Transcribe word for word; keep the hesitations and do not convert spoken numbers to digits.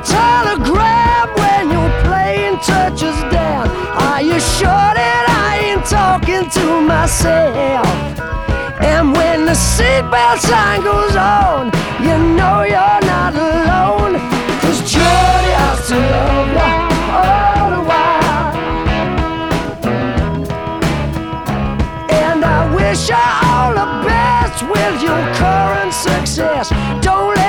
telegram when your plane touches down. Are you sure that I ain't talking to myself? And when the seatbelt sign goes on, you know you're not alone. 'Cause Jody has to love you all the while. And I wish you all the best with your current success. Don't let